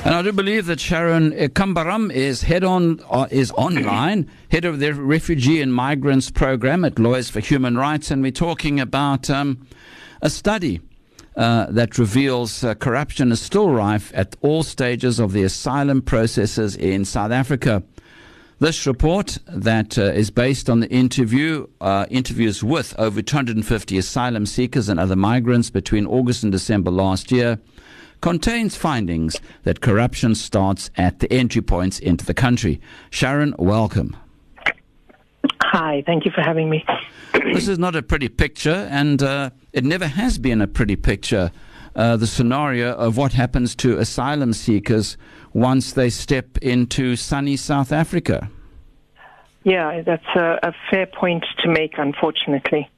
And I do believe that Sharon Kambaram is online, head of the Refugee and Migrants Program at Lawyers for Human Rights, and we're talking about a study that reveals corruption is still rife at all stages of the asylum processes in South Africa. This report that is based on the interviews with over 250 asylum seekers and other migrants between August and December last year contains findings that corruption starts at the entry points into the country. Sharon, welcome. Hi, thank you for having me. This is not a pretty picture, and it never has been a pretty picture, the scenario of what happens to asylum seekers once they step into sunny South Africa. Yeah, that's a fair point to make, unfortunately.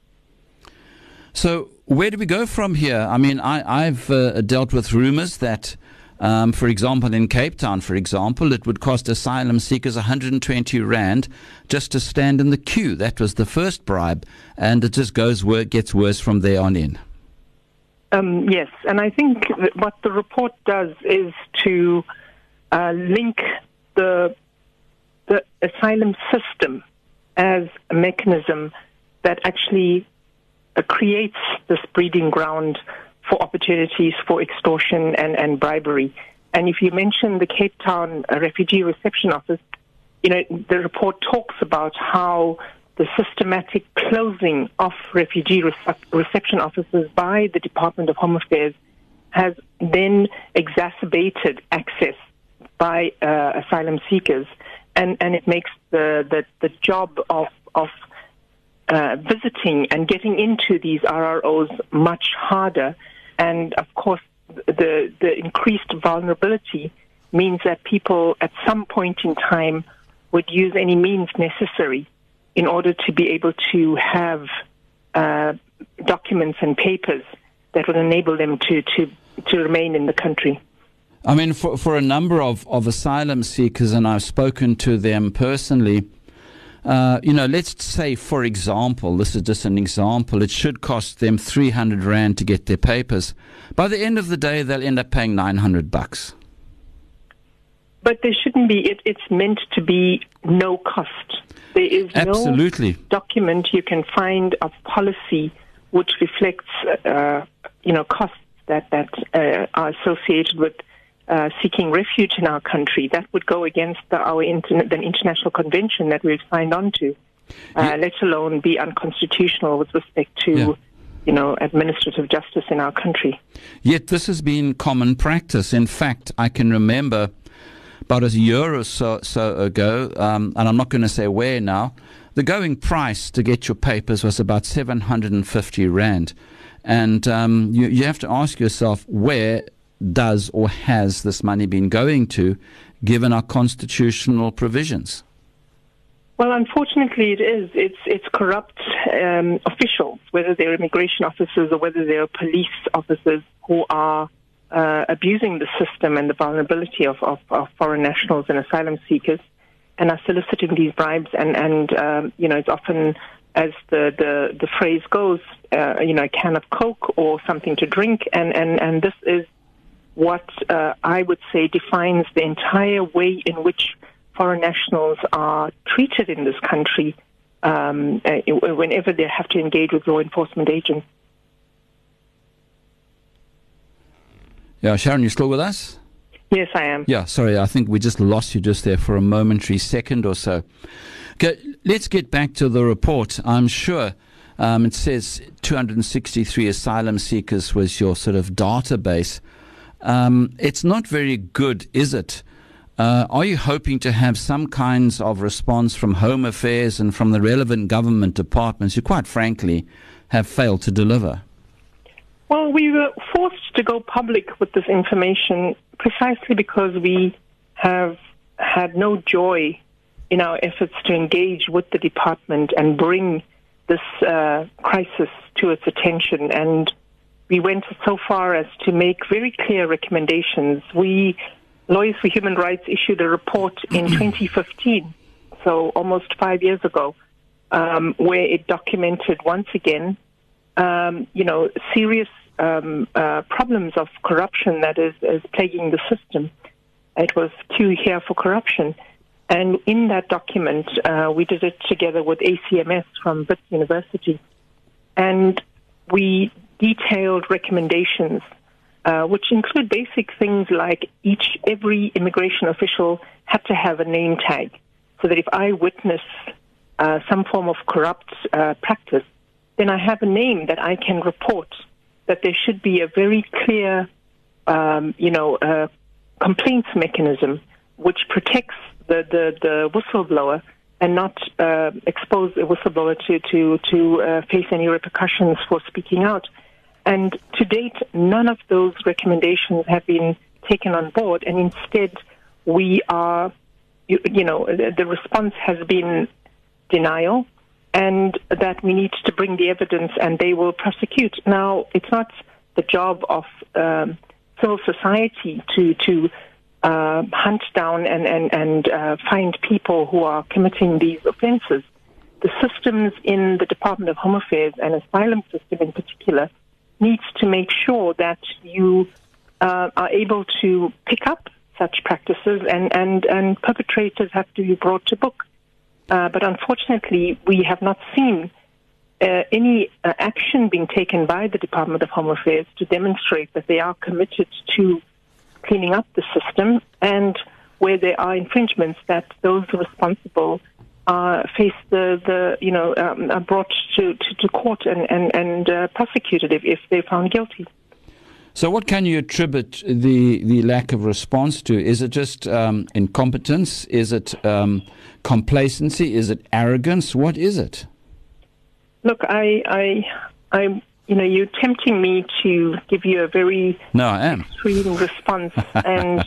So where do we go from here? I mean, I've dealt with rumors that, for example, in Cape Town, for example, it would cost asylum seekers 120 Rand just to stand in the queue. That was the first bribe, and it just gets worse from there on in. Yes, and I think that what the report does is to link the asylum system as a mechanism that actually creates this breeding ground for opportunities for extortion and bribery. And if you mention the Cape Town Refugee Reception Office, the report talks about how the systematic closing of refugee reception offices by the Department of Home Affairs has then exacerbated access by asylum seekers, and it makes the job of visiting and getting into these RROs much harder. And of course, the increased vulnerability means that people at some point in time would use any means necessary in order to be able to have documents and papers that would enable them to remain in the country. I mean, for a number of asylum seekers, and I've spoken to them personally, let's say, for example, this is just an example, it should cost them 300 Rand to get their papers. By the end of the day, they'll end up paying $900. But there shouldn't be. It's meant to be no cost. There is Absolutely. no document you can find of policy which reflects, costs that are associated with seeking refuge in our country. That would go against the international convention that we've signed on to, let alone be unconstitutional with respect to, administrative justice in our country. Yet this has been common practice. In fact, I can remember about a year or so ago, and I'm not going to say where now, the going price to get your papers was about 750 Rand. And you have to ask yourself, where does or has this money been going to, given our constitutional provisions? Well, unfortunately, it is. It's corrupt officials, whether they're immigration officers or whether they're police officers, who are abusing the system and the vulnerability of foreign nationals and asylum seekers, and are soliciting these bribes. And it's often, as the phrase goes, a can of Coke or something to drink, and this is what I would say defines the entire way in which foreign nationals are treated in this country whenever they have to engage with law enforcement agents. Yeah, Sharon, you still with us? Yes, I am. Yeah, sorry, I think we just lost you just there for a momentary second or so. Okay, let's get back to the report. I'm sure it says 263 asylum seekers was your sort of database. It's not very good, is it? Are you hoping to have some kinds of response from Home Affairs and from the relevant government departments who, quite frankly, have failed to deliver? Well, we were forced to go public with this information precisely because we have had no joy in our efforts to engage with the department and bring this crisis to its attention. And we went so far as to make very clear recommendations. We, Lawyers for Human Rights, issued a report in 2015, so almost 5 years ago, where it documented once again, serious problems of corruption that is plaguing the system. It was Q Here for Corruption. And in that document, we did it together with ACMS from Wits University. And we detailed recommendations, which include basic things like every immigration official had to have a name tag, so that if I witness some form of corrupt practice, then I have a name that I can report. That there should be a very clear, complaints mechanism which protects the whistleblower and not expose the whistleblower to face any repercussions for speaking out. And to date, none of those recommendations have been taken on board, and instead we are, the response has been denial, and that we need to bring the evidence and they will prosecute. Now, it's not the job of civil society to hunt down and find people who are committing these offenses. The systems in the Department of Home Affairs and asylum system in particular needs to make sure that you are able to pick up such practices and perpetrators have to be brought to book. But unfortunately, we have not seen any action being taken by the Department of Home Affairs to demonstrate that they are committed to cleaning up the system, and where there are infringements, that those responsible face are brought to court and prosecuted if they're found guilty. So what can you attribute the lack of response to? Is it just incompetence? Is it complacency? Is it arrogance? What is it? Look, you're tempting me to give you a very extreme response, and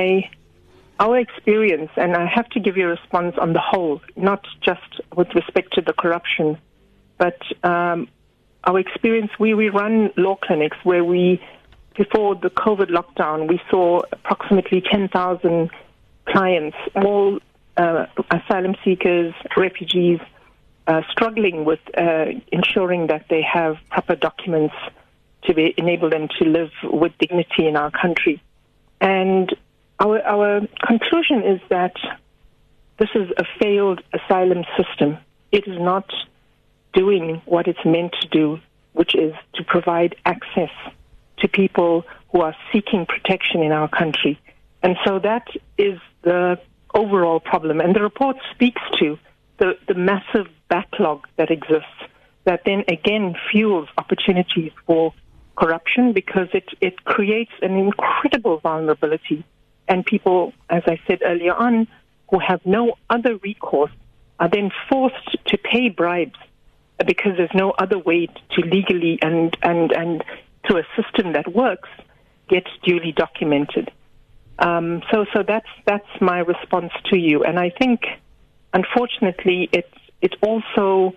our experience, and I have to give you a response on the whole, not just with respect to the corruption, but our experience. We run law clinics where before the COVID lockdown, we saw approximately 10,000 clients, all asylum seekers, refugees, struggling with ensuring that they have proper documents to enable them to live with dignity in our country. And our conclusion is that this is a failed asylum system. It is not doing what it's meant to do, which is to provide access to people who are seeking protection in our country. And so that is the overall problem. And the report speaks to the massive backlog that exists, that then again fuels opportunities for corruption, because it creates an incredible vulnerability. And people, as I said earlier on, who have no other recourse are then forced to pay bribes because there's no other way to legally and through a system that works get duly documented. So that's my response to you. And I think, unfortunately, it also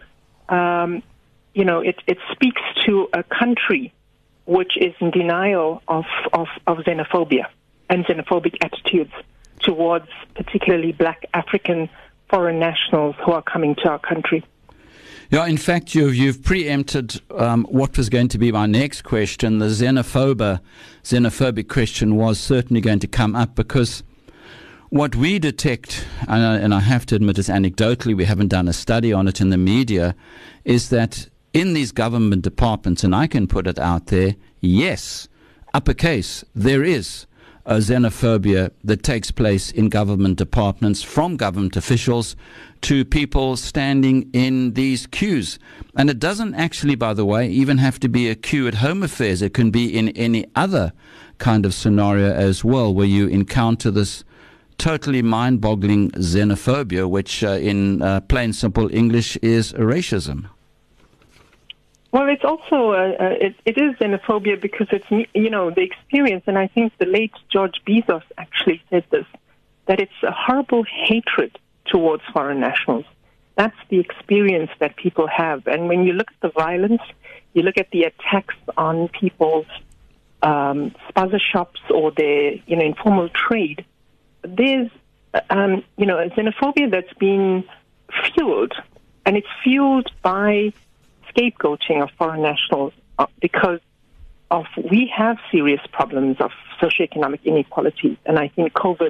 it speaks to a country which is in denial of xenophobia and xenophobic attitudes towards particularly black African foreign nationals who are coming to our country. Yeah, in fact, you've preempted what was going to be my next question. The xenophobic question was certainly going to come up, because what we detect, and I have to admit it's anecdotally, we haven't done a study on it in the media, is that in these government departments, and I can put it out there, yes, uppercase, there is a xenophobia that takes place in government departments, from government officials to people standing in these queues. And it doesn't actually, by the way, even have to be a queue at Home Affairs. It can be in any other kind of scenario as well, where you encounter this totally mind-boggling xenophobia, which in plain, simple English is racism. Well, it's also, it is xenophobia because it's, the experience, and I think the late George Bezos actually said this, that it's a horrible hatred towards foreign nationals. That's the experience that people have. And when you look at the violence, you look at the attacks on people's spaza shops or their, informal trade, there's, a xenophobia that's been fueled, and it's fueled by scapegoating of foreign nationals because we have serious problems of socioeconomic inequality, and I think COVID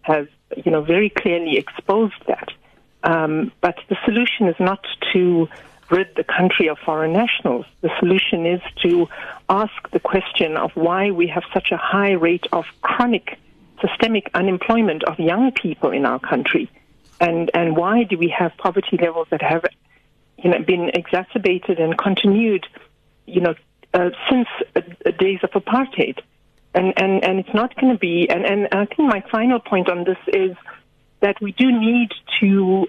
has, very clearly exposed that. But the solution is not to rid the country of foreign nationals. The solution is to ask the question of why we have such a high rate of chronic systemic unemployment of young people in our country. And why do we have poverty levels that have been exacerbated and continued since days of apartheid? And it's not going to be, and I think my final point on this is that we do need to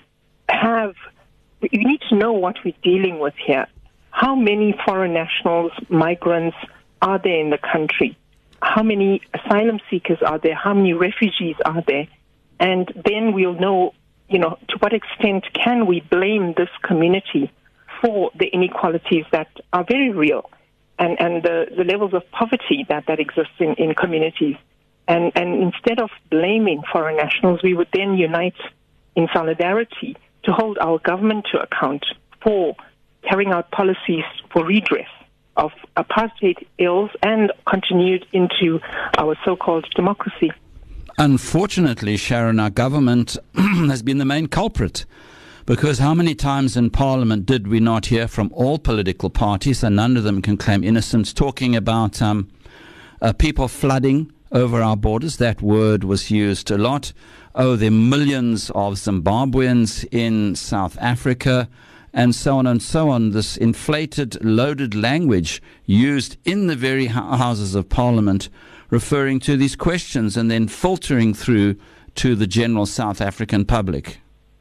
know what we're dealing with here. How many foreign nationals, migrants are there in the country? How many asylum seekers are there? How many refugees are there? And then we'll know, to what extent can we blame this community for the inequalities that are very real and the levels of poverty that exists in communities. And instead of blaming foreign nationals, we would then unite in solidarity to hold our government to account for carrying out policies for redress of apartheid ills and continued into our so-called democracy. Unfortunately, Sharon, our government has been the main culprit, because how many times in Parliament did we not hear from all political parties, and none of them can claim innocence, talking about people flooding over our borders? That word was used a lot. Oh, there are millions of Zimbabweans in South Africa, and so on and so on. This inflated, loaded language used in the very Houses of Parliament, referring to these questions and then filtering through to the general South African public.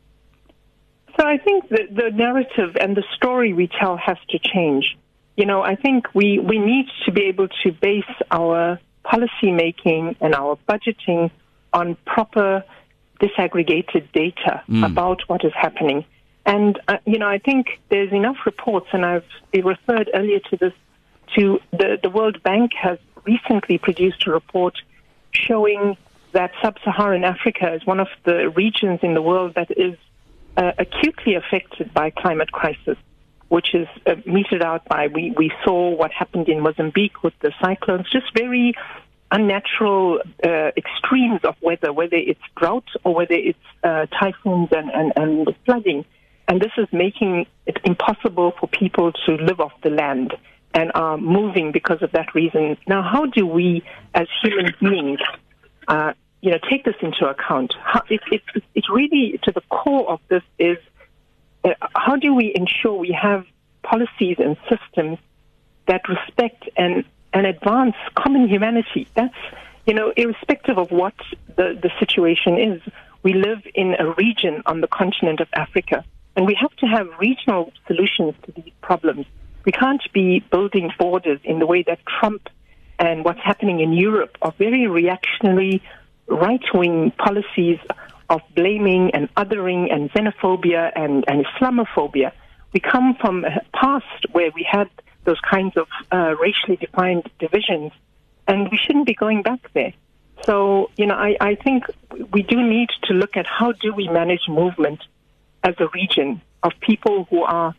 So I think the narrative and the story we tell has to change. I think we need to be able to base our policy making and our budgeting on proper disaggregated data about what is happening. And, I think there's enough reports, and I've referred earlier to this, to the World Bank has recently produced a report showing that sub-Saharan Africa is one of the regions in the world that is acutely affected by climate crisis, which is meted out by, we saw what happened in Mozambique with the cyclones, just very unnatural extremes of weather, whether it's drought or whether it's typhoons and flooding. And this is making it impossible for people to live off the land and are moving because of that reason. Now, how do we, as human beings, take this into account? It's really, to the core of this is, how do we ensure we have policies and systems that respect and advance common humanity? That's, irrespective of what the situation is. We live in a region on the continent of Africa, and we have to have regional solutions to these problems. We can't be building borders in the way that Trump and what's happening in Europe are very reactionary, right-wing policies of blaming and othering and xenophobia and Islamophobia. We come from a past where we had those kinds of racially defined divisions, and we shouldn't be going back there. So, I think we do need to look at how do we manage movement as a region of people who are,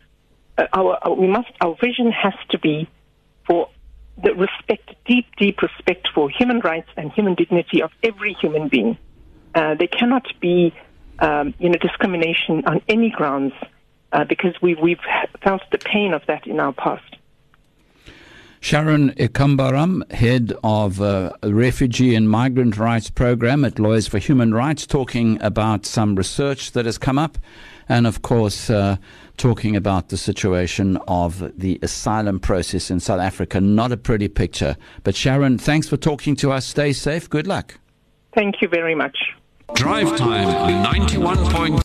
our vision has to be for the respect, deep respect for human rights and human dignity of every human being. There cannot be, discrimination on any grounds because we've felt the pain of that in our past. Sharon Ikambaram, head of a refugee and migrant rights program at Lawyers for Human Rights, talking about some research that has come up and, of course, talking about the situation of the asylum process in South Africa. Not a pretty picture. But Sharon, thanks for talking to us. Stay safe. Good luck. Thank you very much. Drive Time 91.